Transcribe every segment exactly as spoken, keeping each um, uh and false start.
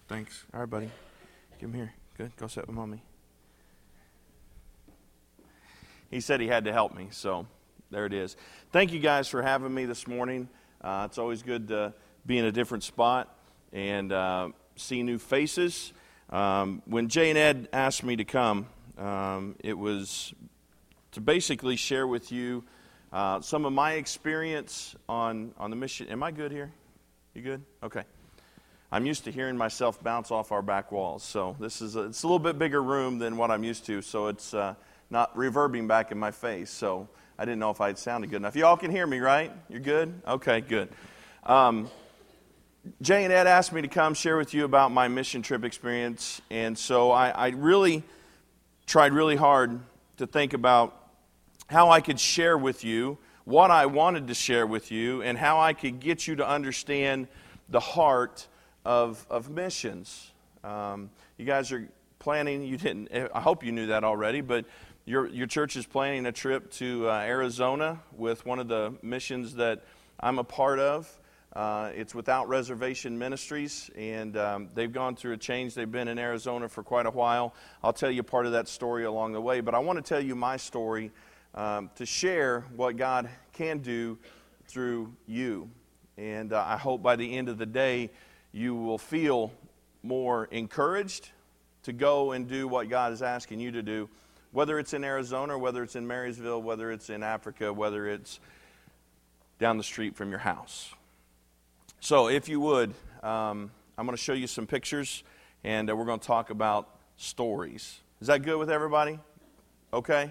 Thanks. All right, buddy. Give him here. Good. Go sit with Mommy. He said he had to help me, so there it is. Thank you guys for having me this morning. Uh, it's always good to be in a different spot and uh, see new faces. Um, when Jay and Ed asked me to come, um, it was to basically share with you uh, some of my experience on, on the mission. Am I good here? You good? Okay. I'm used to hearing myself bounce off our back walls, so this is a, it's a little bit bigger room than what I'm used to, so it's uh, not reverbing back in my face, so I didn't know if I had sounded good enough. You all can hear me, right? You're good? Okay, good. Um, Jay and Ed asked me to come share with you about my mission trip experience, and so I, I really tried really hard to think about how I could share with you what I wanted to share with you and how I could get you to understand the heart of of missions. Um, you guys are planning, you didn't, I hope you knew that already, but your your church is planning a trip to uh, Arizona with one of the missions that I'm a part of. Uh, it's Without Reservation Ministries, and um, they've gone through a change. They've been in Arizona for quite a while. I'll tell you part of that story along the way, but I want to tell you my story um, to share what God can do through you. And uh, I hope by the end of the day, you will feel more encouraged to go and do what God is asking you to do, whether it's in Arizona, or whether it's in Marysville, whether it's in Africa, whether it's down the street from your house. So if you would, um, I'm going to show you some pictures, and uh, we're going to talk about stories. Is that good with everybody? Okay?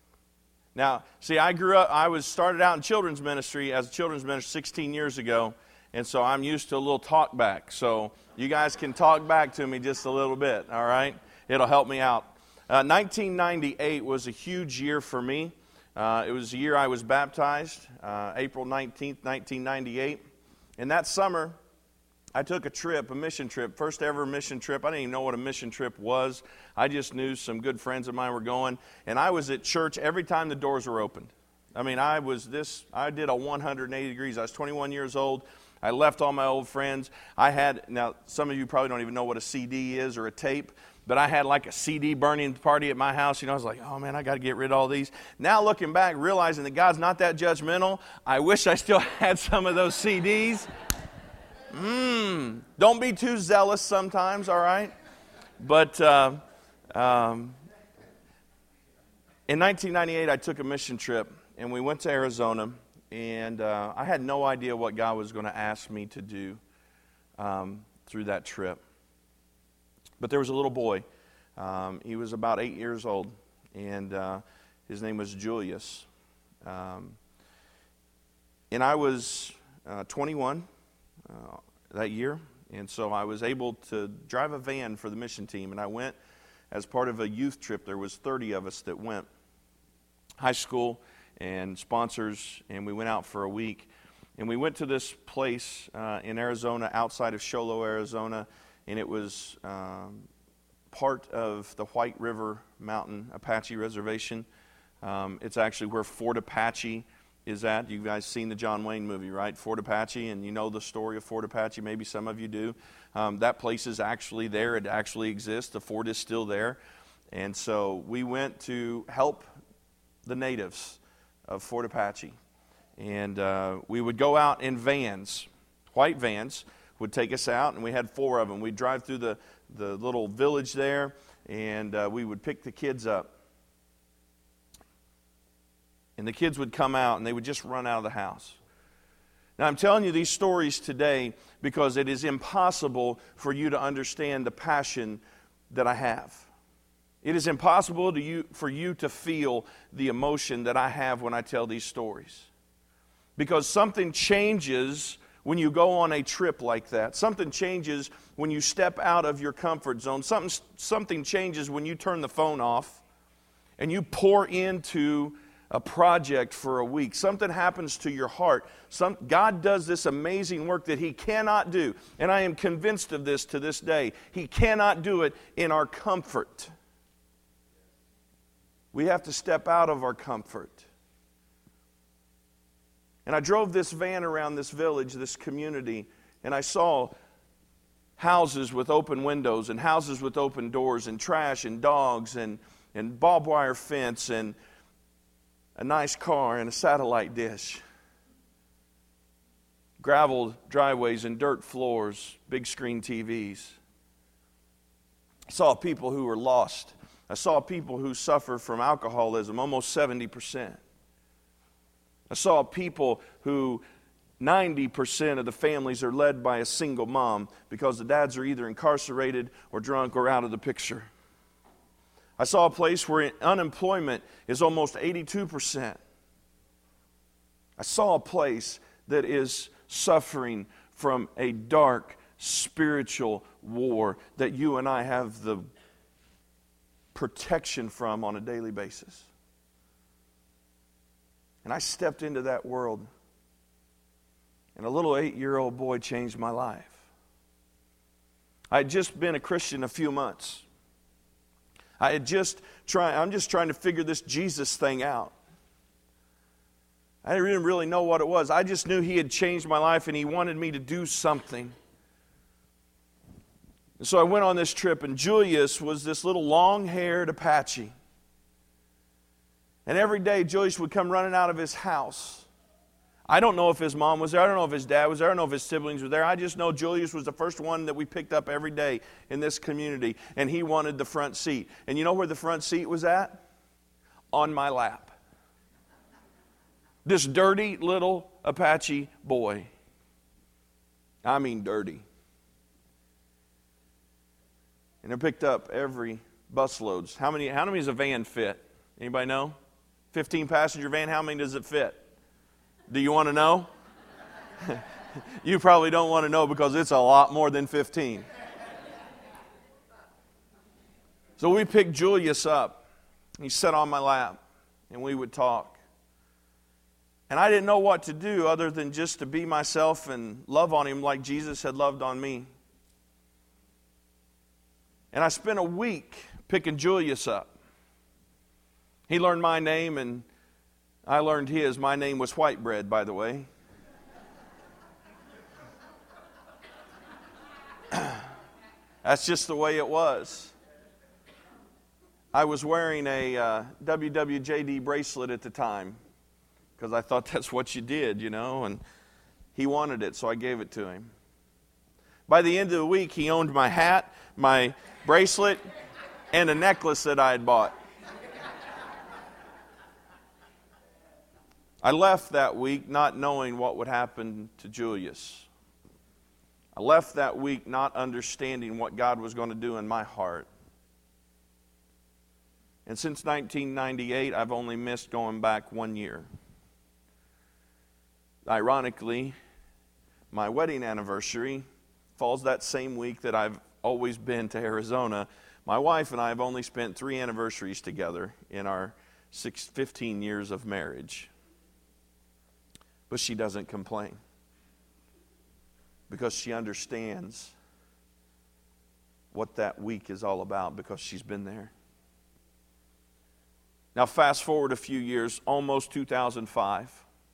Now, see, I grew up, I was started out in children's ministry as a children's minister sixteen years ago, and so I'm used to a little talk back. So you guys can talk back to me just a little bit, all right? It'll help me out. Uh, nineteen ninety-eight was a huge year for me. Uh, it was the year I was baptized, uh, April nineteenth, nineteen ninety-eight. And that summer, I took a trip, a mission trip, first ever mission trip. I didn't even know what a mission trip was. I just knew some good friends of mine were going. And I was at church every time the doors were opened. I mean, I was this, I did a one hundred eighty degrees. I was twenty-one years old. I left all my old friends. I had, now some of you probably don't even know what a C D is or a tape, but I had like a C D burning party at my house. You know, I was like, oh man, I got to get rid of all these. Now looking back, realizing that God's not that judgmental, I wish I still had some of those C Ds. Mmm, don't be too zealous sometimes, all right? But uh, um, in nineteen ninety-eight, I took a mission trip, and we went to Arizona. And uh, I had no idea what God was going to ask me to do um, through that trip. But there was a little boy. Um, he was about eight years old, and uh, his name was Julius. Um, and I was uh, twenty-one uh, that year, and so I was able to drive a van for the mission team. And I went as part of a youth trip. There was thirty of us that went, high school and sponsors, and we went out for a week. And we went to this place uh, in Arizona, outside of Show Low, Arizona, and it was um, part of the White River Mountain Apache Reservation. Um, it's actually where Fort Apache is at. You guys seen the John Wayne movie, right? Fort Apache, and you know the story of Fort Apache. Maybe some of you do. Um, that place is actually there. It actually exists. The fort is still there. And so we went to help the natives of Fort Apache. And uh, we would go out in vans, white vans, would take us out, and we had four of them. We'd drive through the, the little village there, and uh, we would pick the kids up. And the kids would come out, and they would just run out of the house. Now, I'm telling you these stories today because it is impossible for you to understand the passion that I have. It is impossible to you, for you to feel the emotion that I have when I tell these stories. Because something changes when you go on a trip like that. Something changes when you step out of your comfort zone. Something, something changes when you turn the phone off and you pour into a project for a week. Something happens to your heart. Some, God does this amazing work that He cannot do. And I am convinced of this to this day. He cannot do it in our comfort. We have to step out of our comfort. And I drove this van around this village, this community, and I saw houses with open windows and houses with open doors and trash and dogs and, and barbed wire fence and a nice car and a satellite dish. Gravel driveways and dirt floors, big screen T Vs. I saw people who were lost. I saw people who suffer from alcoholism, almost seventy percent. I saw people who ninety percent of the families are led by a single mom because the dads are either incarcerated or drunk or out of the picture. I saw a place where unemployment is almost eighty-two percent. I saw a place that is suffering from a dark spiritual war that you and I have the protection from on a daily basis. And I stepped into that world, and a little eight-year-old boy changed my life. I had just been a Christian a few months. I had just tried, I'm just trying to figure this Jesus thing out. I didn't really know what it was. I just knew He had changed my life and He wanted me to do something. And so I went on this trip, and Julius was this little long-haired Apache. And every day Julius would come running out of his house. I don't know if his mom was there. I don't know if his dad was there. I don't know if his siblings were there. I just know Julius was the first one that we picked up every day in this community. And he wanted the front seat. And you know where the front seat was at? On my lap. This dirty little Apache boy. I mean dirty. And they're picked up every busloads. How many, how many does a van fit? Anybody know? fifteen passenger van, how many does it fit? Do you want to know? You probably don't want to know because it's a lot more than fifteen. So we picked Julius up. He sat on my lap, and we would talk. And I didn't know what to do other than just to be myself and love on him like Jesus had loved on me. And I spent a week picking Julius up. He learned my name, and I learned his. My name was White Bread, by the way. That's just the way it was. I was wearing a uh, W W J D bracelet at the time because I thought that's what you did, you know, and he wanted it, so I gave it to him. By the end of the week, he owned my hat, my bracelet, and a necklace that I had bought. I left that week not knowing what would happen to Julius. I left that week not understanding what God was going to do in my heart. And since nineteen ninety-eight, I've only missed going back one year. Ironically, my wedding anniversary falls that same week that I've always been to Arizona. My wife and I have only spent three anniversaries together in our six, fifteen years of marriage. But she doesn't complain because she understands what that week is all about because she's been there. Now fast forward a few years, almost two thousand five.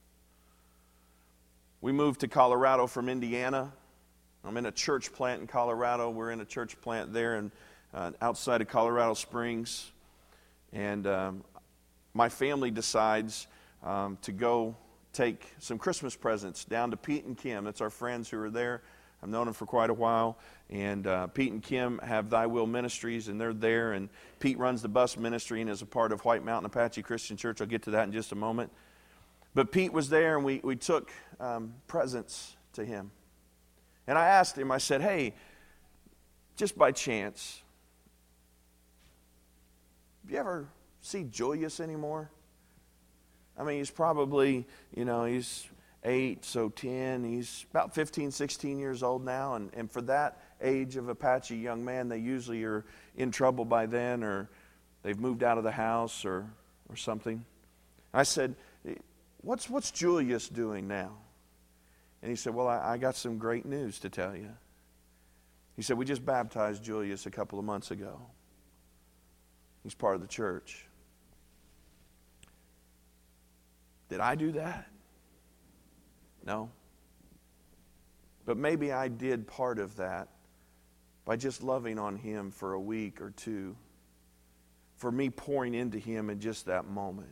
We moved to Colorado from Indiana. I'm in a church plant in Colorado. We're in a church plant there and uh, outside of Colorado Springs. And um, my family decides um, to go take some Christmas presents down to Pete and Kim. That's our friends who are there. I've known them for quite a while. And uh, Pete and Kim have Thy Will Ministries, and they're there. And Pete runs the bus ministry and is a part of White Mountain Apache Christian Church. I'll get to that in just a moment. But Pete was there, and we, we took um, presents to him. And I asked him, I said, hey, just by chance, do you ever see Julius anymore? I mean, he's probably, you know, he's eight, so ten. He's about fifteen, sixteen years old now. And, and for that age of Apache young man, they usually are in trouble by then, or they've moved out of the house or, or something. I said, what's, what's Julius doing now? And he said, well, I, I got some great news to tell you. He said, we just baptized Julius a couple of months ago. He's part of the church. Did I do that? No. But maybe I did part of that by just loving on him for a week or two, for me pouring into him in just that moment.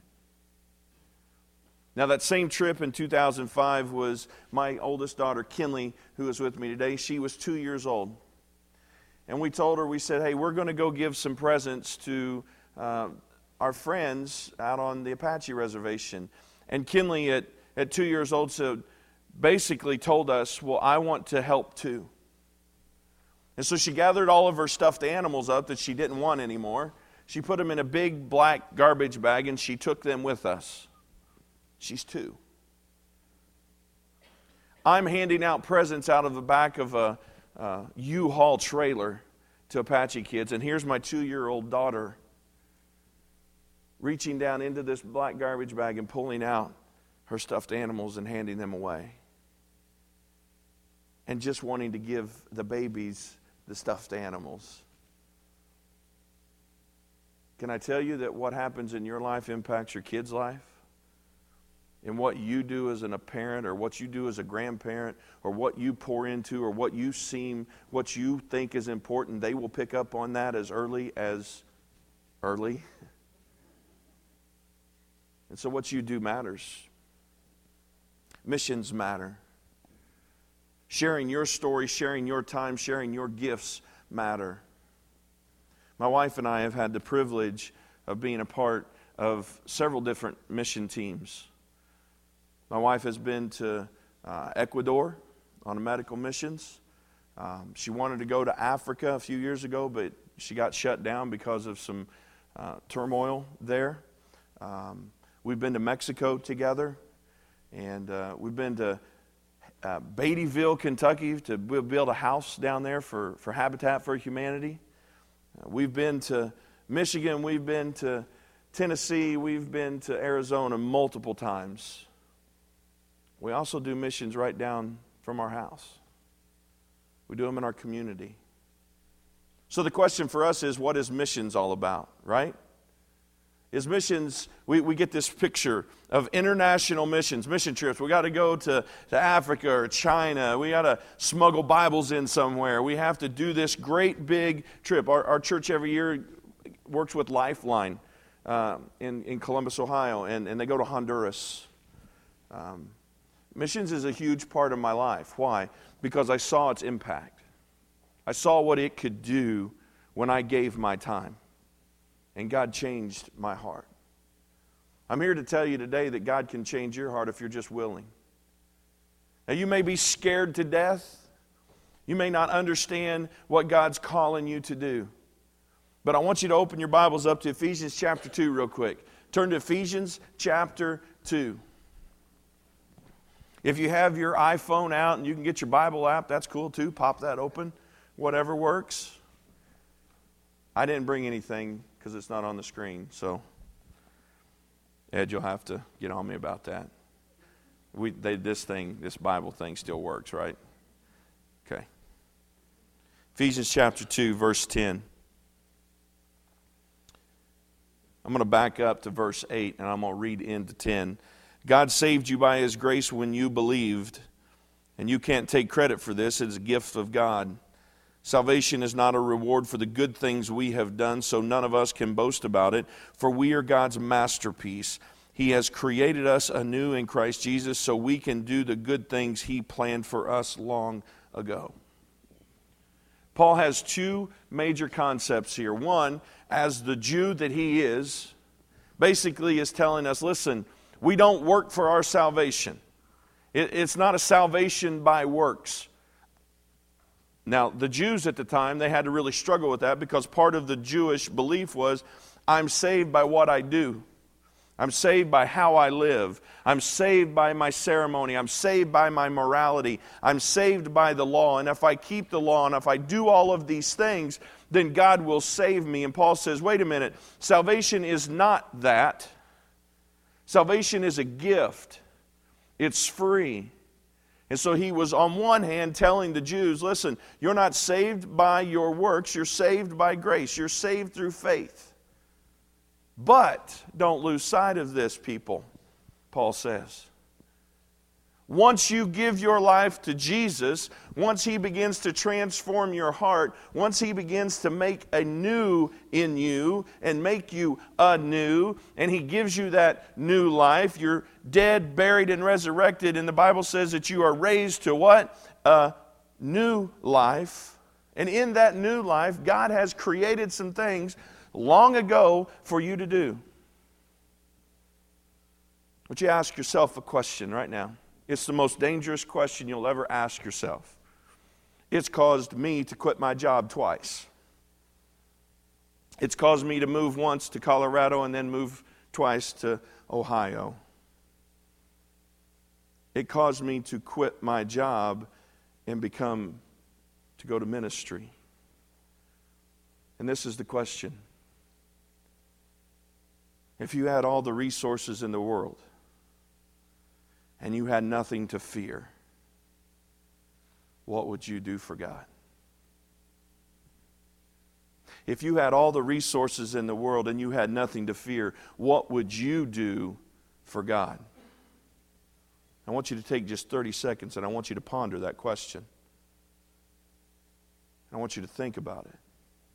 Now, that same trip in two thousand five was my oldest daughter, Kinley, who is with me today. She was two years old. And we told her, we said, hey, we're going to go give some presents to uh, our friends out on the Apache reservation. And Kinley, at, at two years old, so basically told us, well, I want to help too. And so she gathered all of her stuffed animals up that she didn't want anymore. She put them in a big black garbage bag, and she took them with us. She's two. I'm handing out presents out of the back of a uh, U-Haul trailer to Apache kids, and here's my two-year-old daughter reaching down into this black garbage bag and pulling out her stuffed animals and handing them away. And just wanting to give the babies the stuffed animals. Can I tell you that what happens in your life impacts your kid's life? And what you do as an, a parent, or what you do as a grandparent, or what you pour into, or what you seem, what you think is important, they will pick up on that as early as early. And so what you do matters. Missions matter. Sharing your story, sharing your time, sharing your gifts matter. My wife and I have had the privilege of being a part of several different mission teams. My wife has been to uh, Ecuador on a medical missions. Um, she wanted to go to Africa a few years ago, but she got shut down because of some uh, turmoil there. Um, we've been to Mexico together, and uh, we've been to uh, Beattyville, Kentucky, to build a house down there for, for Habitat for Humanity. Uh, we've been to Michigan, we've been to Tennessee, we've been to Arizona multiple times. We also do missions right down from our house. We do them in our community. So the question for us is, what is missions all about, right? Is missions, we, we get this picture of international missions, mission trips. We got to go to, to Africa or China. We got to smuggle Bibles in somewhere. We have to do this great big trip. Our, our church every year works with Lifeline uh, in, in Columbus, Ohio, and, and they go to Honduras. Um, Missions is a huge part of my life. Why? Because I saw its impact. I saw what it could do when I gave my time. And God changed my heart. I'm here to tell you today that God can change your heart if you're just willing. Now, you may be scared to death. You may not understand what God's calling you to do. But I want you to open your Bibles up to Ephesians chapter two real quick. Turn to Ephesians chapter two. If you have your iPhone out and you can get your Bible app, that's cool too. Pop that open. Whatever works. I didn't bring anything because it's not on the screen. So, Ed, you'll have to get on me about that. We, they, this thing, this Bible thing still works, right? Okay. Ephesians chapter two, verse ten. I'm going to back up to verse eight, and I'm going to read into ten. God saved you by His grace when you believed, and you can't take credit for this. It's a gift of God. Salvation is not a reward for the good things we have done, so none of us can boast about it, for we are God's masterpiece. He has created us anew in Christ Jesus so we can do the good things He planned for us long ago. Paul has two major concepts here. One, as the Jew that he is, basically is telling us, listen, we don't work for our salvation. It, it's not a salvation by works. Now, the Jews at the time, they had to really struggle with that because part of the Jewish belief was, I'm saved by what I do. I'm saved by how I live. I'm saved by my ceremony. I'm saved by my morality. I'm saved by the law. And if I keep the law and if I do all of these things, then God will save me. And Paul says, wait a minute, salvation is not that. Salvation is a gift. It's free. And so he was on one hand telling the Jews, listen, you're not saved by your works, you're saved by grace. You're saved through faith. But don't lose sight of this, people, Paul says. Once you give your life to Jesus, once He begins to transform your heart, once He begins to make a new in you and make you anew, and He gives you that new life, you're dead, buried, and resurrected, and the Bible says that you are raised to what? A new life. And in that new life, God has created some things long ago for you to do. Would you ask yourself a question right now? It's the most dangerous question you'll ever ask yourself. It's caused me to quit my job twice. It's caused me to move once to Colorado and then move twice to Ohio. It caused me to quit my job and become, to go to ministry. And this is the question. If you had all the resources in the world, and you had nothing to fear, what would you do for God? If you had all the resources in the world and you had nothing to fear, what would you do for God? I want you to take just thirty seconds and I want you to ponder that question. I want you to think about it.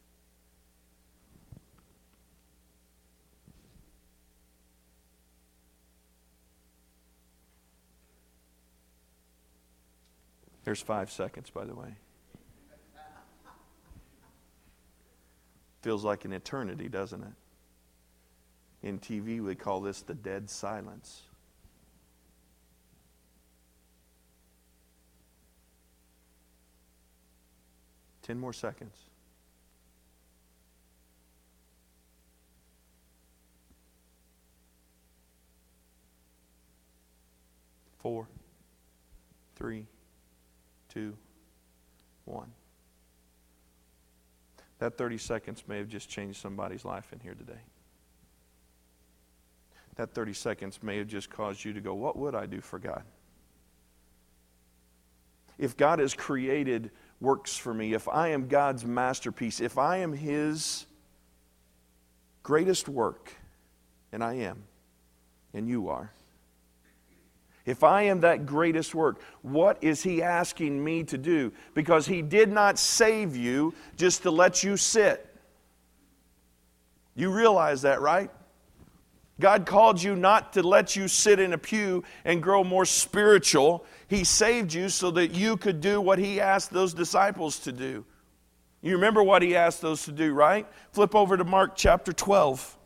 There's five seconds, by the way. Feels like an eternity, doesn't it? In T V, we call this the dead silence. Ten more seconds. Four, three, two, one. That thirty seconds may have just changed somebody's life in here today. That thirty seconds may have just caused you to go, what would I do for God? If God has created works for me, if I am God's masterpiece, if I am His greatest work, and I am, and you are, if I am that greatest work, what is He asking me to do? Because He did not save you just to let you sit. You realize that, right? God called you not to let you sit in a pew and grow more spiritual. He saved you so that you could do what He asked those disciples to do. You remember what He asked those to do, right? Flip over to Mark chapter twelve.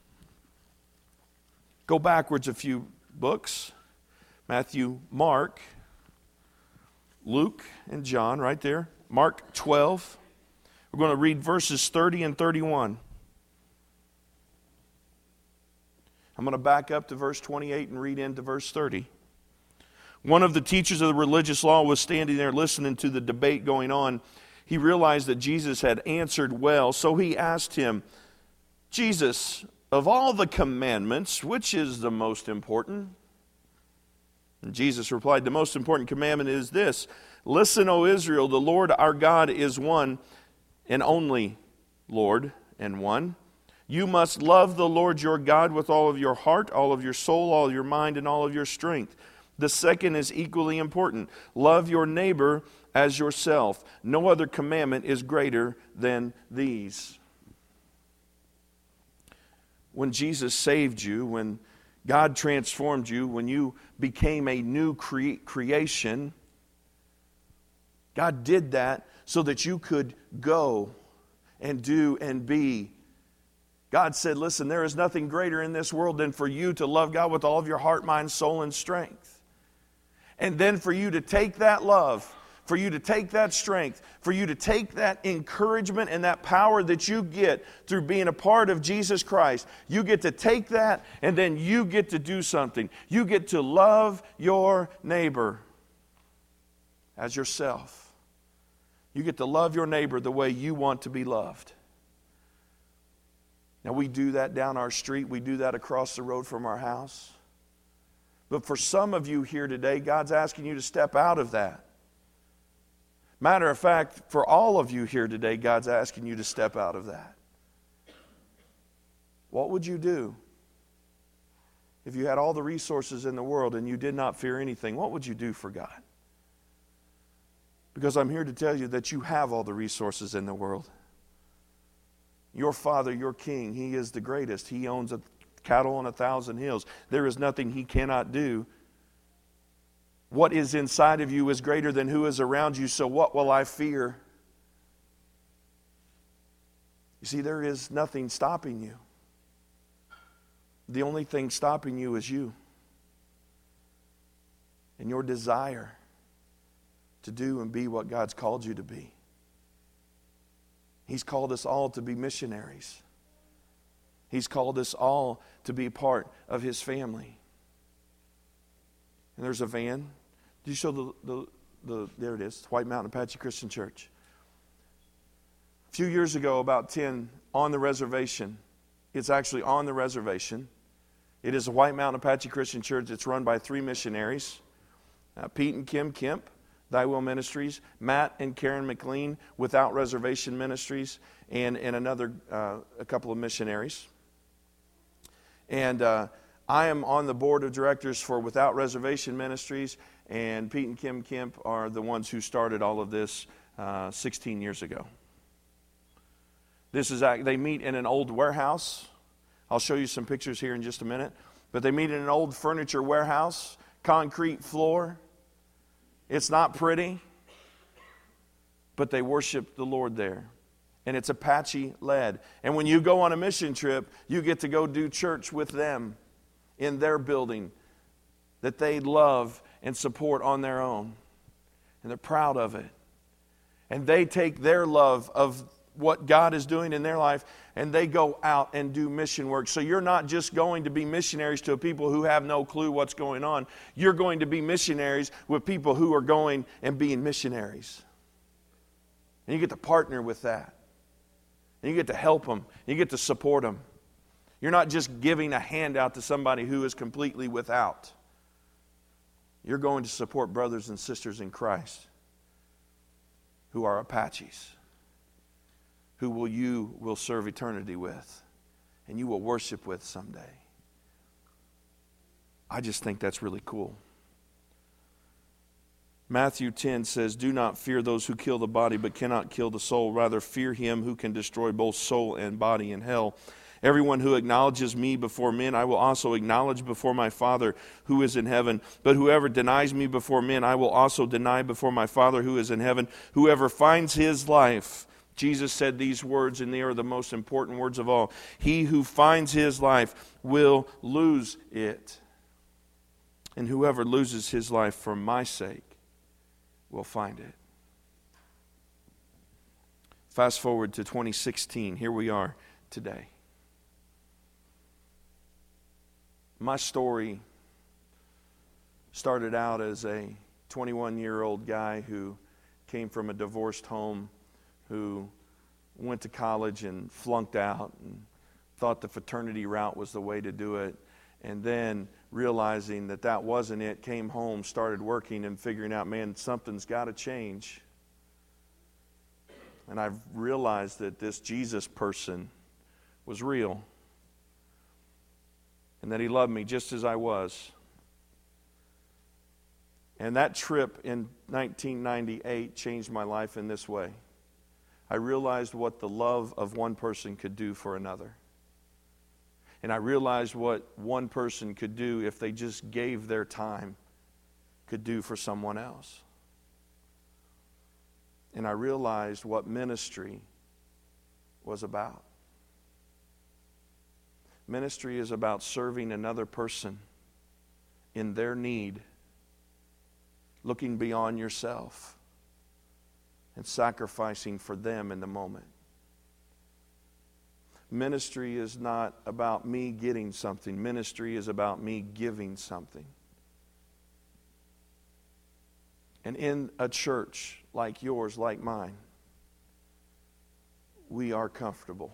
Go backwards a few books. Matthew, Mark, Luke, and John, right there. Mark twelve. We're going to read verses thirty and thirty-one. I'm going to back up to verse twenty-eight and read into verse thirty. One of the teachers of the religious law was standing there listening to the debate going on. He realized that Jesus had answered well, so he asked him, Jesus, of all the commandments, which is the most important? And Jesus replied, the most important commandment is this. Listen, O Israel, the Lord our God is one and only Lord and one. You must love the Lord your God with all of your heart, all of your soul, all of your mind, and all of your strength. The second is equally important. Love your neighbor as yourself. No other commandment is greater than these. When Jesus saved you, when God transformed you, when you became a new cre- creation, God did that so that you could go and do and be. God said, listen, there is nothing greater in this world than for you to love God with all of your heart, mind, soul, and strength. And then for you to take that love, for you to take that strength, for you to take that encouragement and that power that you get through being a part of Jesus Christ. You get to take that and then you get to do something. You get to love your neighbor as yourself. You get to love your neighbor the way you want to be loved. Now we do that down our street. We do that across the road from our house. But for some of you here today, God's asking you to step out of that. Matter of fact, for all of you here today, God's asking you to step out of that. What would you do? If you had all the resources in the world and you did not fear anything, what would you do for God? Because I'm here to tell you that you have all the resources in the world. Your Father, your King, He is the greatest. He owns a cattle on a thousand hills. There is nothing He cannot do. What is inside of you is greater than who is around you, so what will I fear? You see, there is nothing stopping you. The only thing stopping you is you and your desire to do and be what God's called you to be. He's called us all to be missionaries. He's called us all to be part of His family. And there's a van. Did you show the, the, the there it is, White Mountain Apache Christian Church. A few years ago, about ten, on the reservation, it's actually on the reservation. It is a White Mountain Apache Christian Church. It's run by three missionaries, uh, Pete and Kim Kemp, Thy Will Ministries, Matt and Karen McLean, Without Reservation Ministries, and, and another, uh, a couple of missionaries. And uh, I am on the board of directors for Without Reservation Ministries, and Pete and Kim Kemp are the ones who started all of this uh, sixteen years ago. This is they meet in an old warehouse. I'll show you some pictures here in just a minute. But they meet in an old furniture warehouse, concrete floor. It's not pretty, but they worship the Lord there. And it's Apache-led. And when you go on a mission trip, you get to go do church with them in their building that they love and support on their own. And they're proud of it. And they take their love of what God is doing in their life, and they go out and do mission work. So you're not just going to be missionaries to people who have no clue what's going on. You're going to be missionaries with people who are going and being missionaries. And you get to partner with that. And you get to help them. You get to support them. You're not just giving a handout to somebody who is completely without. You're going to support brothers and sisters in Christ who are Apaches, who will you will serve eternity with, and you will worship with someday. I just think that's really cool. Matthew ten says, "Do not fear those who kill the body but cannot kill the soul. Rather fear Him who can destroy both soul and body in hell. Everyone who acknowledges me before men, I will also acknowledge before my Father who is in heaven. But whoever denies me before men, I will also deny before my Father who is in heaven. Whoever finds his life," Jesus said these words, and they are the most important words of all. "He who finds his life will lose it. And whoever loses his life for my sake will find it." Fast forward to twenty sixteen. Here we are today. My story started out as a twenty-one-year-old guy who came from a divorced home, who went to college and flunked out and thought the fraternity route was the way to do it. And then realizing that that wasn't it, came home, started working and figuring out, man, something's got to change. And I've realized that this Jesus person was real. And that He loved me just as I was. And that trip in nineteen ninety-eight changed my life in this way. I realized what the love of one person could do for another. And I realized what one person could do if they just gave their time, could do for someone else. And I realized what ministry was about. Ministry is about serving another person in their need, looking beyond yourself, and sacrificing for them in the moment. Ministry is not about me getting something. Ministry is about me giving something. And in a church like yours, like mine, we are comfortable.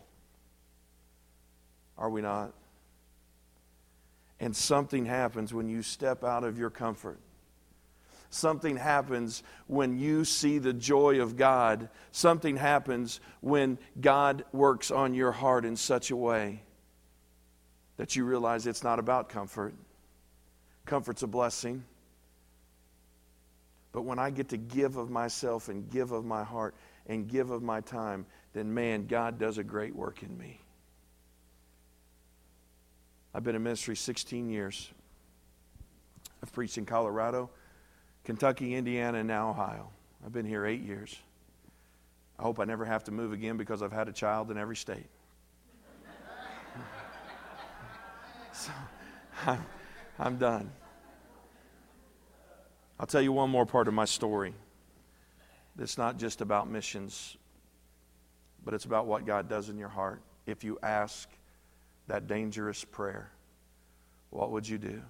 Are we not? And something happens when you step out of your comfort. Something happens when you see the joy of God. Something happens when God works on your heart in such a way that you realize it's not about comfort. Comfort's a blessing. But when I get to give of myself and give of my heart and give of my time, then man, God does a great work in me. I've been in ministry sixteen years. I've preached in Colorado, Kentucky, Indiana, and now Ohio. I've been here eight years. I hope I never have to move again because I've had a child in every state. So I'm, I'm done. I'll tell you one more part of my story. It's not just about missions, but it's about what God does in your heart. If you ask that dangerous prayer, what would you do?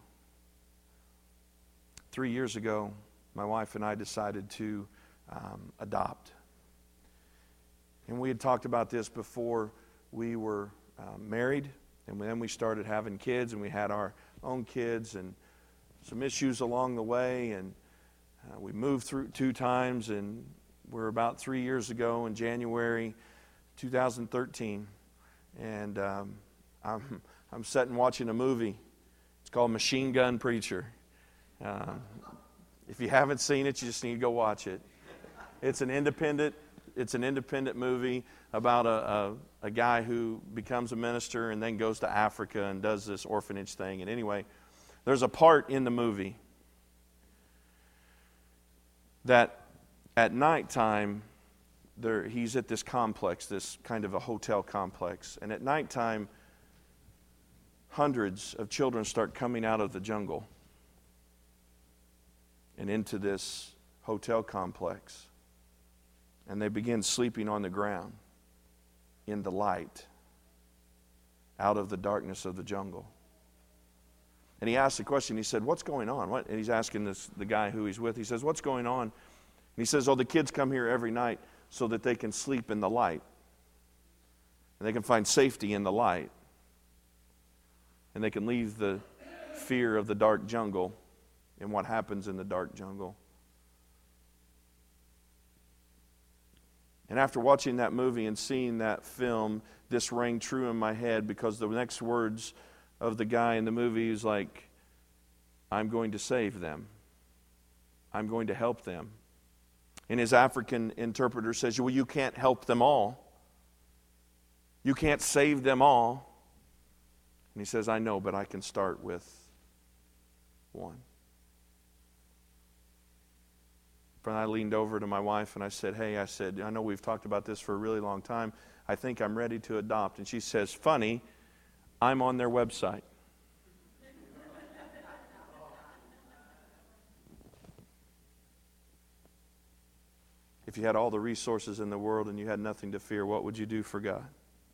Three years ago, my wife and I decided to um, adopt. And we had talked about this before we were uh, married, and then we started having kids, and we had our own kids, and some issues along the way, and uh, we moved through two times, and we're about three years ago in January two thousand thirteen, and um, I'm I'm sitting watching a movie. It's called Machine Gun Preacher. Uh, if you haven't seen it, you just need to go watch it. It's an independent it's an independent movie about a, a a guy who becomes a minister and then goes to Africa and does this orphanage thing. And anyway, there's a part in the movie that at nighttime, there he's at this complex, this kind of a hotel complex, and at nighttime, hundreds of children start coming out of the jungle and into this hotel complex, and they begin sleeping on the ground in the light out of the darkness of the jungle. And he asked the question, he said, what's going on? What? And he's asking this the guy who he's with, he says, what's going on? And he says, oh, the kids come here every night so that they can sleep in the light. And they can find safety in the light. And they can leave the fear of the dark jungle and what happens in the dark jungle. And after watching that movie and seeing that film, this rang true in my head, because the next words of the guy in the movie is like, I'm going to save them. I'm going to help them. And his African interpreter says, well, you can't help them all. You can't save them all. And he says, I know, but I can start with one. And I leaned over to my wife and I said, hey, I said, I know we've talked about this for a really long time. I think I'm ready to adopt. And she says, funny, I'm on their website. If you had all the resources in the world and you had nothing to fear, what would you do for God?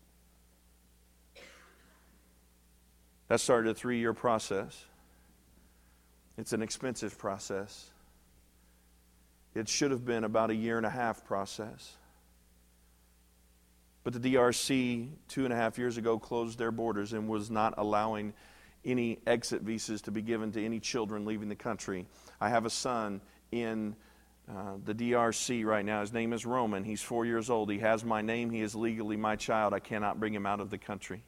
That started a three-year process. It's an expensive process. It should have been about a year and a half process. But the D R C two and a half years ago closed their borders and was not allowing any exit visas to be given to any children leaving the country. I have a son in uh, the D R C right now. His name is Roman. He's four years old. He has my name. He is legally my child. I cannot bring him out of the country.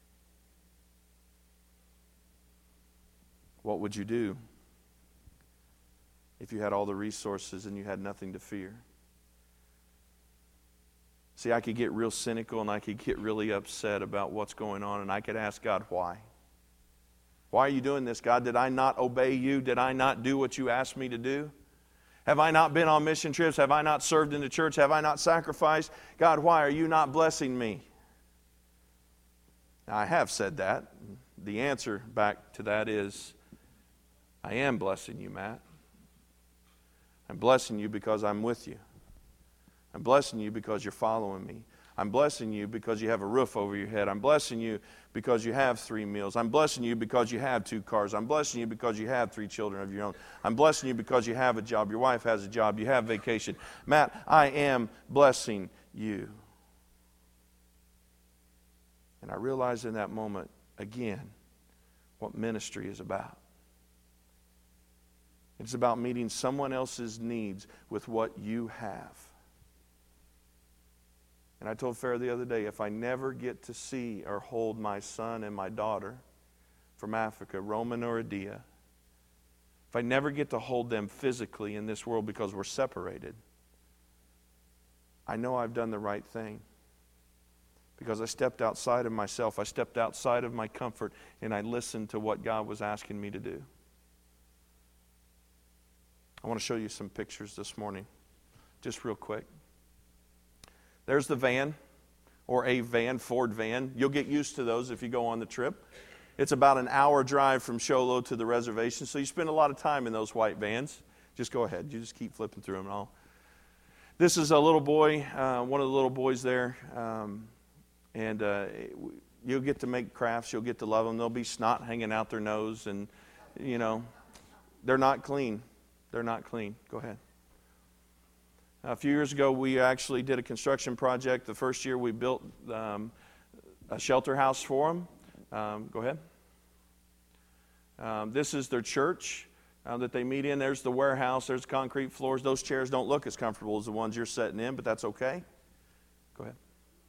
What would you do if you had all the resources and you had nothing to fear? See, I could get real cynical and I could get really upset about what's going on, and I could ask God, why? Why are you doing this, God? Did I not obey you? Did I not do what you asked me to do? Have I not been on mission trips? Have I not served in the church? Have I not sacrificed? God, why are you not blessing me? Now, I have said that. The answer back to that is, I am blessing you, Matt. I'm blessing you because I'm with you. I'm blessing you because you're following me. I'm blessing you because you have a roof over your head. I'm blessing you because you have three meals. I'm blessing you because you have two cars. I'm blessing you because you have three children of your own. I'm blessing you because you have a job. Your wife has a job. You have vacation. Matt, I am blessing you. And I realized in that moment, again, what ministry is about. It's about meeting someone else's needs with what you have. And I told Farrah the other day, if I never get to see or hold my son and my daughter from Africa, Roma Nurudia, if I never get to hold them physically in this world because we're separated, I know I've done the right thing. Because I stepped outside of myself, I stepped outside of my comfort, and I listened to what God was asking me to do. I want to show you some pictures this morning, just real quick. There's the van, or a van, Ford van. You'll get used to those if you go on the trip. It's about an hour drive from Show Low to the reservation, so you spend a lot of time in those white vans. Just go ahead. You just keep flipping through them and all. This is a little boy, uh, one of the little boys there, um, and uh, you'll get to make crafts. You'll get to love them. There'll be snot hanging out their nose, and, you know, they're not clean. They're not clean. Go ahead. A few years ago, we actually did a construction project. The first year, we built um, a shelter house for them. Um, go ahead. Um, this is their church uh, that they meet in. There's the warehouse. There's concrete floors. Those chairs don't look as comfortable as the ones you're sitting in, but that's okay. Go ahead.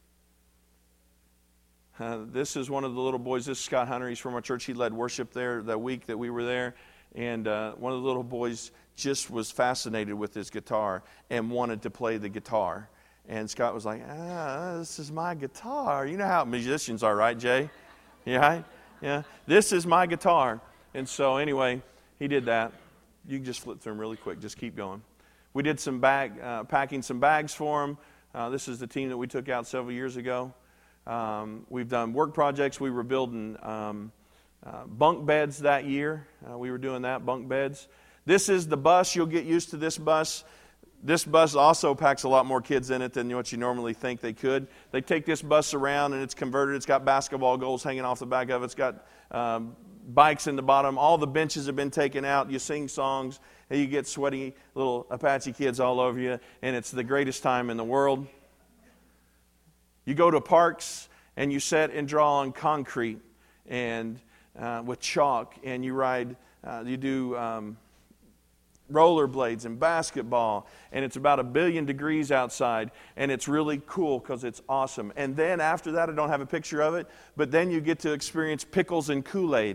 Uh, this is one of the little boys. This is Scott Hunter. He's from our church. He led worship there that week that we were there. And uh, one of the little boys just was fascinated with his guitar and wanted to play the guitar. And Scott was like, ah, this is my guitar. You know how musicians are, right, Jay? Yeah, yeah. This is my guitar. And so anyway, he did that. You can just flip through them really quick. Just keep going. We did some bag, uh, packing some bags for him. Uh, this is the team that we took out several years ago. Um, we've done work projects. We were building um, uh, bunk beds that year. Uh, we were doing that, bunk beds. This is the bus. You'll get used to this bus. This bus also packs a lot more kids in it than what you normally think they could. They take this bus around, and it's converted. It's got basketball goals hanging off the back of it. It's got um, bikes in the bottom. All the benches have been taken out. You sing songs, and you get sweaty little Apache kids all over you, and it's the greatest time in the world. You go to parks, and you sit and draw on concrete and uh, with chalk, and you ride, uh, you do... Um, rollerblades and basketball, and it's about a billion degrees outside, and it's really cool because it's awesome. And then after that, I don't have a picture of it, but then you get to experience pickles and Kool-Aid.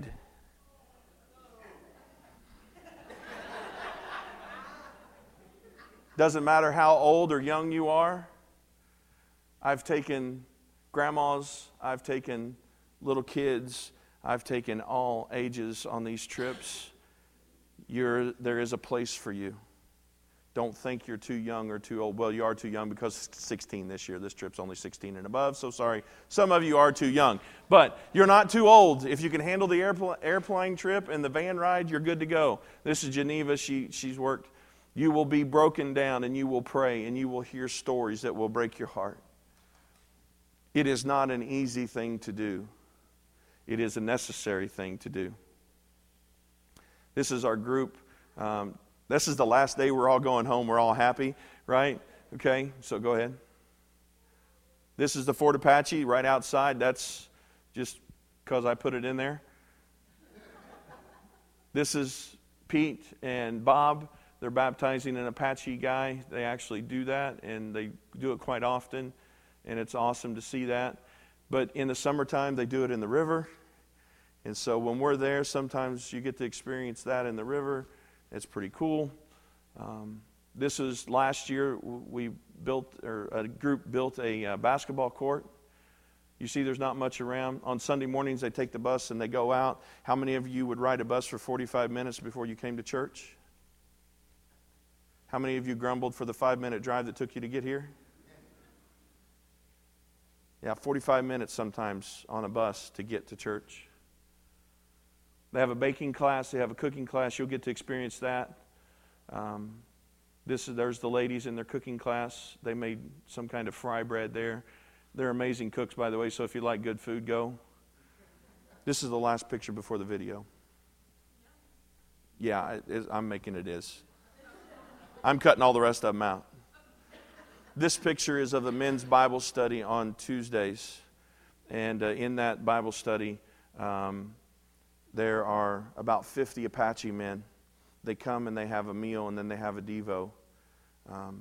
Doesn't matter how old or young you are. I've taken grandmas, I've taken little kids, I've taken all ages on these trips. You're, there is a place for you. Don't think you're too young or too old. Well, you are too young because it's sixteen this year. This trip's only sixteen and above, so sorry. Some of you are too young. But you're not too old. If you can handle the airpl- airplane trip and the van ride, you're good to go. This is Geneva. She, she's worked. You will be broken down, and you will pray, and you will hear stories that will break your heart. It is not an easy thing to do. It is a necessary thing to do. This is our group. Um, this is the last day we're all going home. We're all happy, right? Okay, so go ahead. This is the Fort Apache right outside. That's just because I put it in there. This is Pete and Bob. They're baptizing an Apache guy. They actually do that, and they do it quite often, and it's awesome to see that. But in the summertime, they do it in the river. And so when we're there, sometimes you get to experience that in the river. It's pretty cool. Um, this is last year we built, or a group built a uh, basketball court. You see there's not much around. On Sunday mornings they take the bus and they go out. How many of you would ride a bus for forty-five minutes before you came to church? How many of you grumbled for the five-minute drive that took you to get here? Yeah, forty-five minutes sometimes on a bus to get to church. They have a baking class. They have a cooking class. You'll get to experience that. Um, this is there's the ladies in their cooking class. They made some kind of fry bread there. They're amazing cooks, by the way, so if you like good food, go. This is the last picture before the video. Yeah, it is, I'm making it is. I'm cutting all the rest of them out. This picture is of the men's Bible study on Tuesdays. And uh, in that Bible study, um, there are about fifty Apache men. They come and they have a meal and then they have a devo. Um,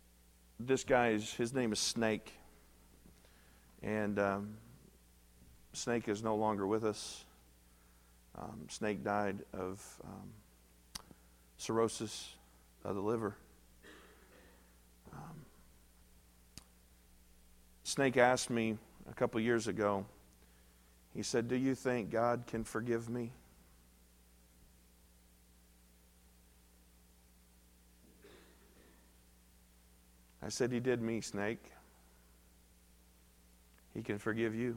this guy, is, his name is Snake. And um, Snake is no longer with us. Um, Snake died of um, cirrhosis of the liver. Um, Snake asked me a couple years ago, he said, "Do you think God can forgive me?" I said, "He did me, Snake. He can forgive you."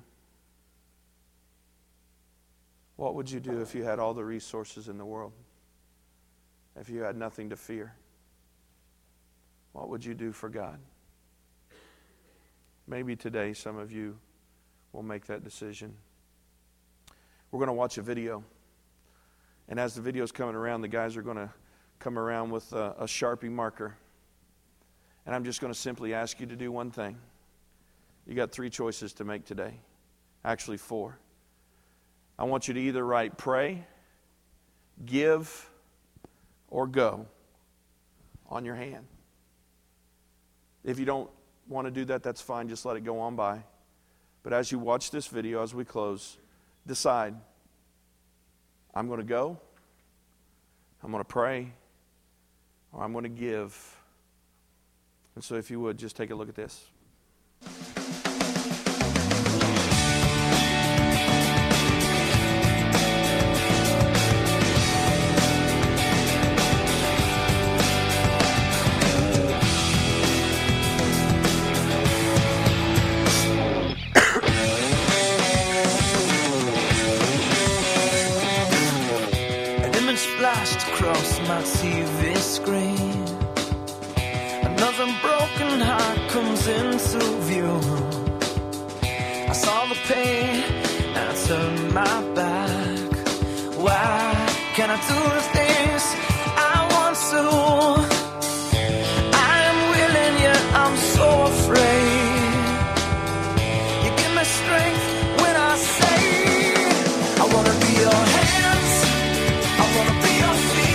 What would you do if you had all the resources in the world? If you had nothing to fear? What would you do for God? Maybe today some of you will make that decision. We're going to watch a video. And as the video's coming around, the guys are going to come around with a, a Sharpie marker. And I'm just going to simply ask you to do one thing. You got three choices to make today. Actually, four. I want you to either write pray, give, or go on your hand. If you don't want to do that, that's fine. Just let it go on by. But as you watch this video, as we close, decide, I'm going to go, I'm going to pray, or I'm going to give. And so if you would, just take a look at this. Across my T V screen, another broken heart comes into view. I saw the pain and I turned my back. Why can't I do the things I want to? I am willing yet I'm so afraid. You give me strength when I say I wanna be your hands, I wanna be your feet.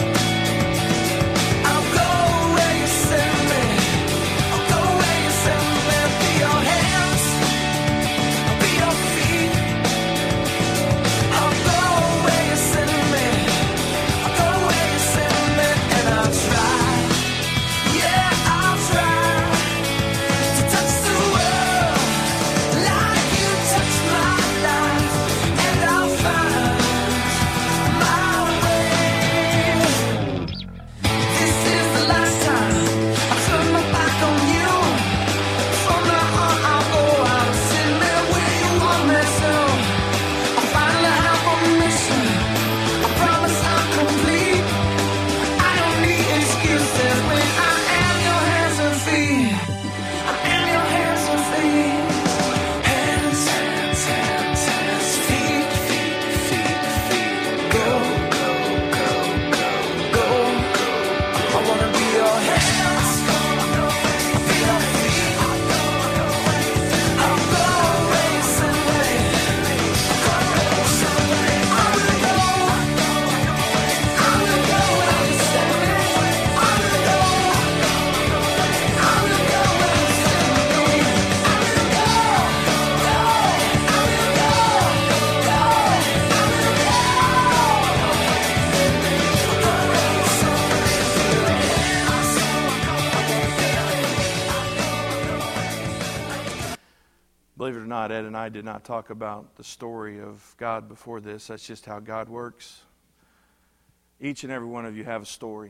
Believe it or not, Ed and I did not talk about the story of God before this. That's just how God works. Each and every one of you have a story.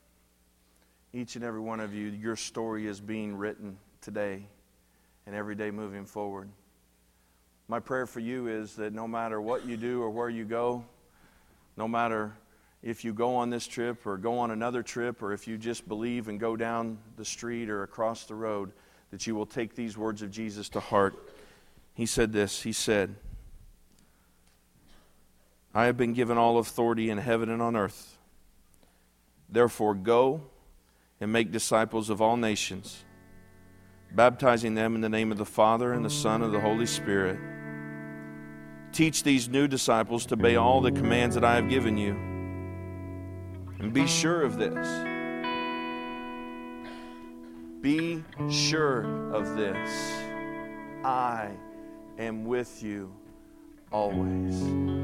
Each and every one of you, your story is being written today and every day moving forward. My prayer for you is that no matter what you do or where you go, no matter if you go on this trip or go on another trip, or if you just believe and go down the street or across the road, that you will take these words of Jesus to heart. He said this, he said, I have been given all authority in heaven and on earth. Therefore go and make disciples of all nations, baptizing them in the name of the Father and the Son and the Holy Spirit. Teach these new disciples to obey all the commands that I have given you. And be sure of this. Be sure of this. I am with you always.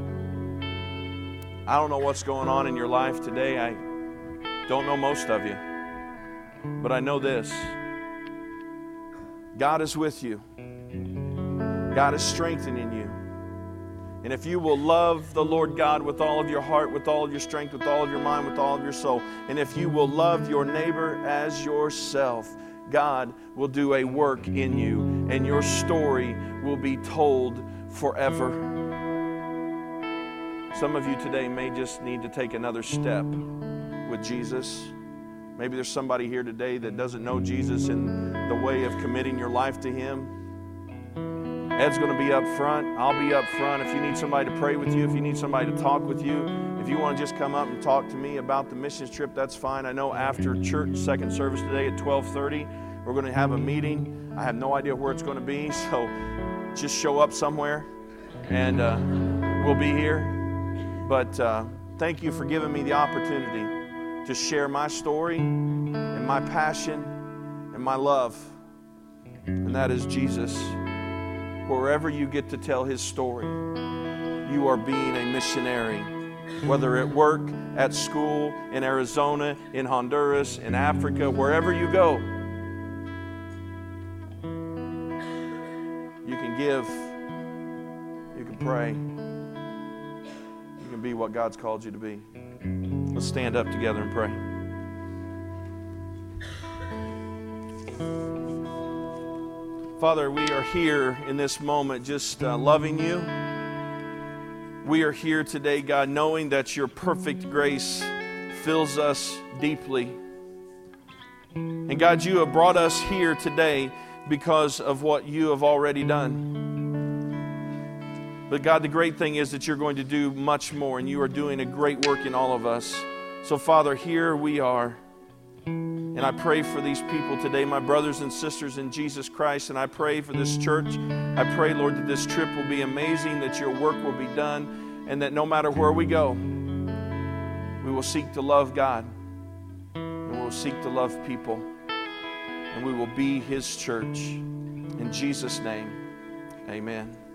I don't know what's going on in your life today. I don't know most of you. But I know this. God is with you. God is strengthening you. And if you will love the Lord God with all of your heart, with all of your strength, with all of your mind, with all of your soul, and if you will love your neighbor as yourself, God will do a work in you, and your story will be told forever. Some of you today may just need to take another step with Jesus. Maybe there's somebody here today that doesn't know Jesus in the way of committing your life to Him. Ed's going to be up front. I'll be up front. If you need somebody to pray with you, if you need somebody to talk with you, if you want to just come up and talk to me about the missions trip, that's fine. I know after church second service today at twelve thirty, we're going to have a meeting. I have no idea where it's going to be, so just show up somewhere, and uh, we'll be here. But uh, thank you for giving me the opportunity to share my story and my passion and my love, and that is Jesus. Wherever you get to tell His story, you are being a missionary. Whether at work, at school, in Arizona, in Honduras, in Africa, wherever you go, you can give, you can pray, you can be what God's called you to be. Let's stand up together and pray. Father, we are here in this moment just uh, loving you. We are here today, God, knowing that your perfect grace fills us deeply. And God, you have brought us here today because of what you have already done. But God, the great thing is that you're going to do much more, and you are doing a great work in all of us. So Father, here we are. And I pray for these people today, my brothers and sisters in Jesus Christ, and I pray for this church. I pray, Lord, that this trip will be amazing, that your work will be done, and that no matter where we go, we will seek to love God, and we will seek to love people, and we will be His church. In Jesus' name, amen.